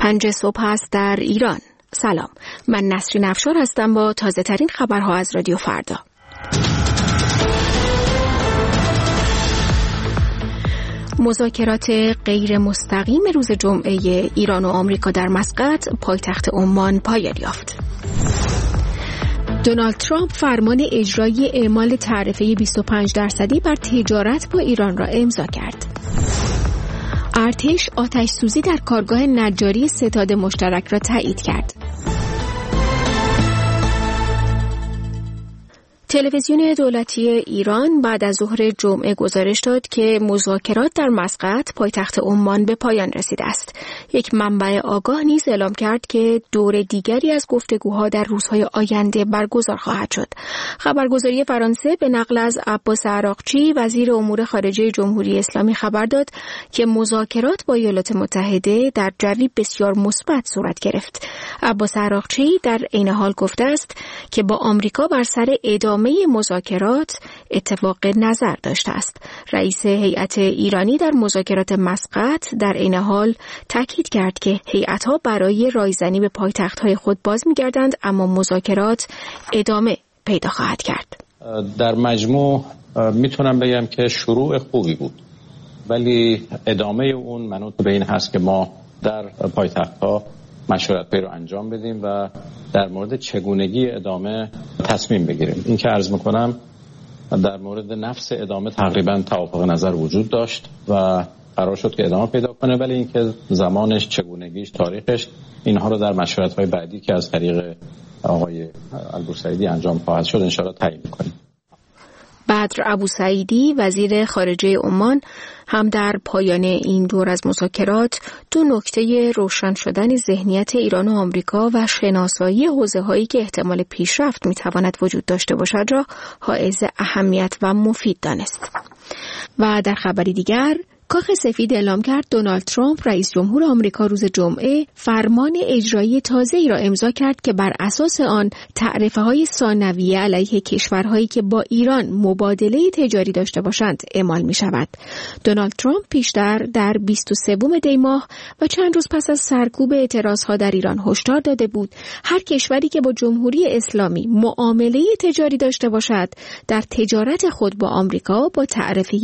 5 صبح است در ایران. سلام، من نسرین افشار هستم با تازه ترین خبرها از رادیو فردا. مذاکرات غیر مستقیم روز جمعه ایران و آمریکا در مسقط پایتخت عمان پایان یافت. دونالد ترامپ فرمان اجرایی اعمال تعرفه 25% بر تجارت با ایران را امضا کرد. ارتش آتش سوزی در کارگاه نجاری ستاد مشترک را تایید کرد. تلویزیون دولتی ایران بعد از ظهر جمعه گزارش داد که مذاکرات در مسقط پایتخت عمان به پایان رسیده است. یک منبع آگاه نیز اعلام کرد که دور دیگری از گفتگوها در روزهای آینده برگزار خواهد شد. خبرگزاری فرانسه به نقل از عباس عراقچی وزیر امور خارجه جمهوری اسلامی خبر داد که مذاکرات با ایالات متحده در جوی بسیار مثبت صورت گرفت. عباس عراقچی در عین حال گفته است که با آمریکا بر سر ادامه مذاکرات اتفاق نظر داشته است. رئیس هیئت ایرانی در مذاکرات مسقط در عین حال تاکید کرد که هیئت‌ها برای رایزنی به پایتخت‌های خود باز می‌گردند، اما مذاکرات ادامه پیدا خواهد کرد. در مجموع میتونم بگم که شروع خوبی بود، ولی ادامه اون منوط به این هست که ما در پایتخت‌ها مشورت رو انجام بدیم و در مورد چگونگی ادامه تصمیم بگیریم. این که عرض میکنم در مورد نفس ادامه تقریبا توافق نظر وجود داشت و قرار شد که ادامه پیدا کنه، ولی این که زمانش، چگونگیش، تاریخش، اینها رو در مشورت‌های بعدی که از طریق آقای البوسعیدی انجام خواهد شد انشاءالله تعیین می‌کنیم. بدر ابوسعیدی وزیر خارجه عمان هم در پایان این دور از مذاکرات دو نکته روشن شدن ذهنیت ایران و آمریکا و شناسایی حوزه‌هایی که احتمال پیشرفت می‌تواند وجود داشته باشد را حائز اهمیت و مفید دانست. و در خبری دیگر، کاخ سفید اعلام کرد دونالد ترامپ رئیس جمهور آمریکا روز جمعه فرمان اجرایی تازه‌ای را امضا کرد که بر اساس آن تعرفه‌های ثانویه علیه کشورهایی که با ایران مبادله تجاری داشته باشند اعمال می‌شود. دونالد ترامپ پیشتر در 23 دی ماه و چند روز پس از سرکوب اعتراضها در ایران هشدار داده بود هر کشوری که با جمهوری اسلامی معامله تجاری داشته باشد در تجارت خود با آمریکا با تعرفه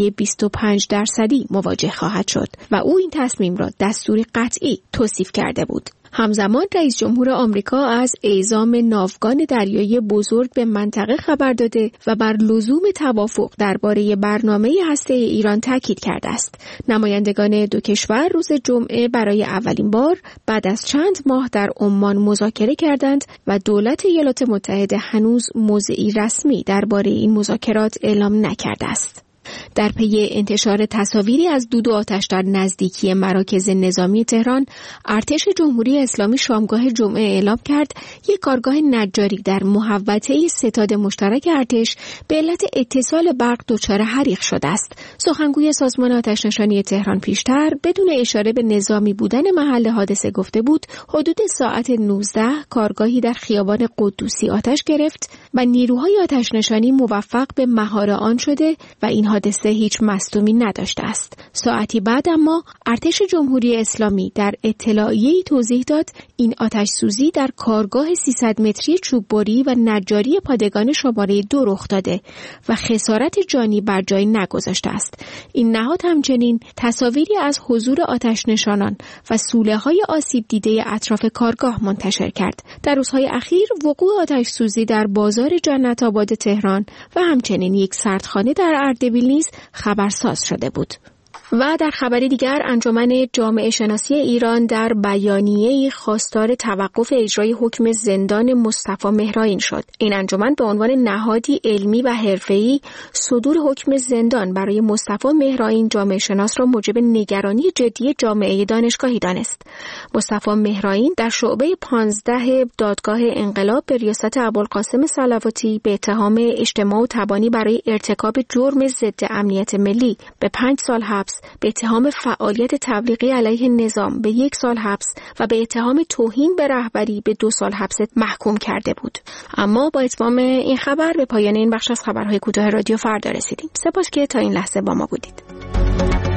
25% مواجه خواهد شد و او این تصمیم را دستوری قطعی توصیف کرده بود. همزمان رئیس جمهور آمریکا از اعزام ناوگان دریایی بزرگ به منطقه خبر داده و بر لزوم توافق درباره برنامه هسته‌ای ایران تاکید کرده است. نمایندگان دو کشور روز جمعه برای اولین بار بعد از چند ماه در عمان مذاکره کردند و دولت ایالات متحده هنوز موضعی رسمی درباره این مذاکرات اعلام نکرده است. در پی انتشار تصاویری از دود و آتش در نزدیکی مراکز نظامی تهران، ارتش جمهوری اسلامی شامگاه جمعه اعلام کرد یک کارگاه نجاری در محوطه ستاد مشترک ارتش به علت اتصال برق دچار حریق شده است. سخنگوی سازمان آتش‌نشانی تهران پیشتر بدون اشاره به نظامی بودن محل حادثه گفته بود حدود ساعت 19 کارگاهی در خیابان قدوسی آتش گرفت و نیروهای آتش‌نشانی موفق به مهار آن شده و این حادثه هیچ مصدومی نداشته است. ساعتی بعد اما ارتش جمهوری اسلامی در اطلاعیه‌ای توضیح داد این آتش سوزی در کارگاه 300 متری چوببری و نجاری پادگان شماره 2 رخ داده و خسارت جانی بر جای نگذاشته است. این نهاد همچنین تصاویری از حضور آتش نشانان و سوله‌های آسیب دیده اطراف کارگاه منتشر کرد. در روزهای اخیر وقوع آتش سوزی در بازار جنت آباد تهران و همچنین یک سردخانه در اردبیل نیز خبرساز شده بود. و در خبری دیگر، انجمن جامعه شناسی ایران در بیانیه‌ای خواستار توقف اجرای حکم زندان مصطفی مهرائین شد. این انجمن به عنوان نهادی علمی و حرفه‌ای صدور حکم زندان برای مصطفی مهرائین جامعه شناس را موجب نگرانی جدی جامعه دانشگاهی دانست. مصطفی مهرائین در شعبه 15 دادگاه انقلاب به ریاست ابوالقاسم صلواتی به اتهام اجتماع و تبانی برای ارتکاب جرم ضد امنیت ملی به 5 سال حبس، به اتهام فعالیت تبلیغی علیه نظام به 1 سال حبس و به اتهام توهین به رهبری به 2 سال حبس محکوم کرده بود. اما با اتمام این خبر به پایان این بخش از خبرهای کوتاه رادیو فردا رسیدیم. سپاس که تا این لحظه با ما بودید.